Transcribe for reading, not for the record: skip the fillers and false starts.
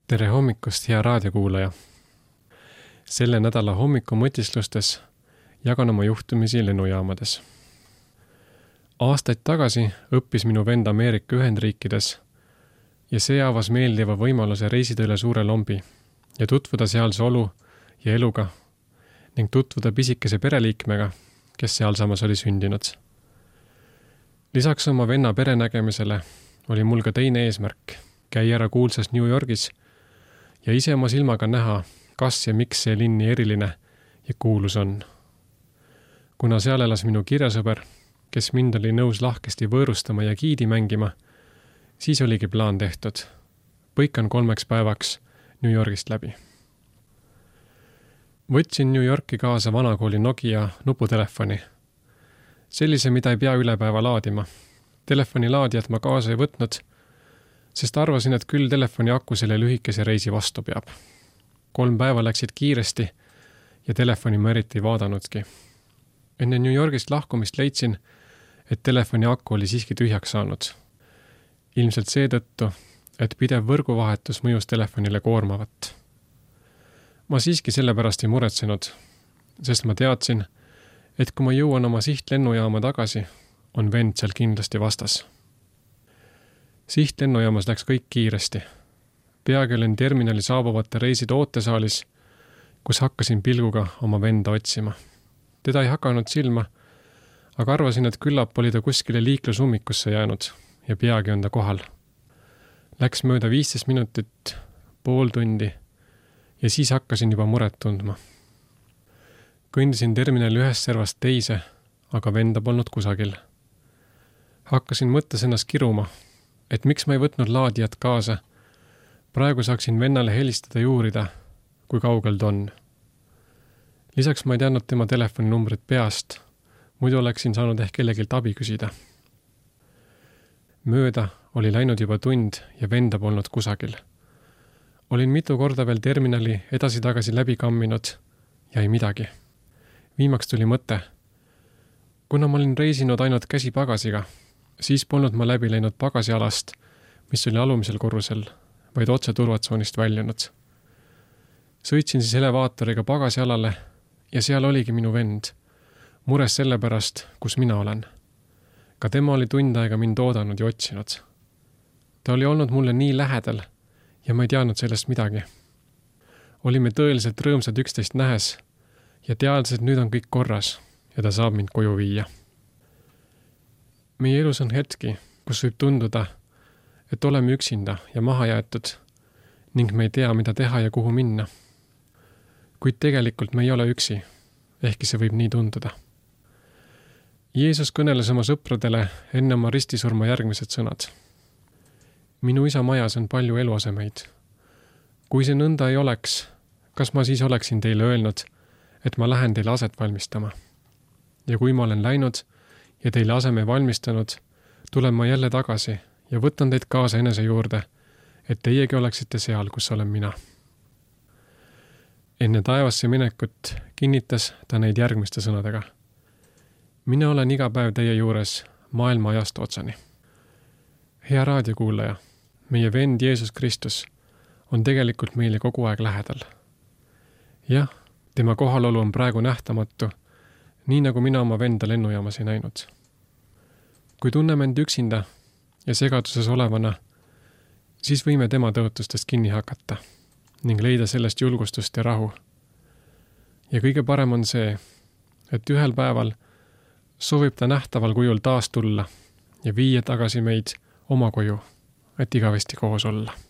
Tere hommikust, hea raadiokuulaja! Selle nädala hommikumõtislustes jagan oma juhtumisi lennujaamades. Aastaid tagasi õppis minu vend Ameerika Ühendriikides ja see avas meeldiva võimaluse reisida üle suure lombi ja tutvuda sealse olu ja eluga ning tutvuda pisikese pereliikmega, kes sealsamas oli sündinud. Lisaks oma venna perenägemisele oli mul ka teine eesmärk, käia ära kuulsas New Yorgis ja ise oma silmaga näha, kas ja miks see linn nii eriline ja kuulus on. Kuna seal elas minu kirjasõber, kes mind oli nõus lahkesti võõrustama ja giidi mängima, siis oligi plaan tehtud. Põikan 3 päevaks New Yorgist läbi. Võtsin New Yorki kaasa vanakooli Nokia nuputelefoni. Sellise, mida ei pea üle päeva laadima. Telefoni laadijat ma kaasa ei võtnud, sest arvasin, et küll telefoni aku selle lühikese reisi vastu peab. 3 päeva läksid kiiresti ja telefoni ma eriti ei vaadanudki. Enne New Yorgist lahkumist leidsin, et telefoni aku oli siiski tühjaks saanud. Ilmselt seetõttu, et pidev võrguvahetus mõjus telefonile koormavat. Ma siiski sellepärast ei muretsenud, sest ma teadsin, et kui ma jõuan oma sihtlennujaama tagasi, on vend seal kindlasti vastas. Sihtlennujaamas läks kõik kiiresti. Peagi olin terminali saabuvate reiside ootesaalis, kus hakkasin pilguga oma venda otsima. Teda ei hakanud silma, aga arvasin, et küllap oli ta kuskile liiklusummikusse jäänud ja peagi on ta kohal. Läks mööda 15 minutit, pool tundi ja siis hakkasin juba muret tundma. Kõndisin terminali ühest servast teise, aga venda polnud kusagil. Hakkasin mõttes ennast kiruma, et miks ma ei võtnud laadijat kaasa. Praegu saaksin vennale helistada ja uurida, kui kaugel ta on. Lisaks ma ei teadnud tema telefoninumbrit peast, muidu oleksin saanud ehk kellegilt abi küsida. Mööda oli läinud juba tund ja venda polnud kusagil. Olin mitu korda veel terminali edasi-tagasi läbi kamminud ja ei midagi. Viimaks tuli mõte. Kuna ma olin reisinud ainult käsipagasiga, siis polnud ma läbi läinud pagasialast, mis oli alumisel korrusel, vaid otse turvatsoonist väljunud. Sõitsin siis elevaatoriga pagasialale ja seal oligi minu vend, mures selle pärast, kus mina olen. Ka tema oli tund aega mind oodanud ja otsinud. Ta oli olnud mulle nii lähedal ja ma ei teadnud sellest midagi. Olime tõeliselt rõõmsad üksteist nähes ja teadis, et nüüd on kõik korras ja ta saab mind koju viia. Meie elus on hetki, kus võib tunduda, et oleme üksinda ja maha jäetud ning me ei tea, mida teha ja kuhu minna. Kuid tegelikult me ei ole üksi, ehkki see võib nii tunduda. Jeesus kõneles oma sõpradele enne oma ristisurma järgmised sõnad. Minu isa majas on palju eluasemeid. Kui see nõnda ei oleks, kas ma siis oleksin teile öelnud, et ma lähen teile aset valmistama? Ja kui ma olen läinud ja teile aseme valmistanud, tulen ma jälle tagasi ja võtan teid kaasa enese juurde, et teiegi oleksite seal, kus olen mina. Enne taevasse minekut kinnitas ta neid järgmiste sõnadega. Mina olen iga päev teie juures maailma ajast otsani. Hea raadiokuulaja, meie vend Jeesus Kristus on tegelikult meile kogu aeg lähedal. Jah, tema kohalolu on praegu nähtamatu, nii nagu mina oma venda lennujaamas ei näinud. Kui tunneme end üksinda ja segaduses olevana, siis võime tema tõotustest kinni hakata ning leida sellest julgustust ja rahu. Ja kõige parem on see, et ühel päeval soovib ta nähtaval kujul taas tulla ja viia tagasi meid oma koju, et igavesti koos olla.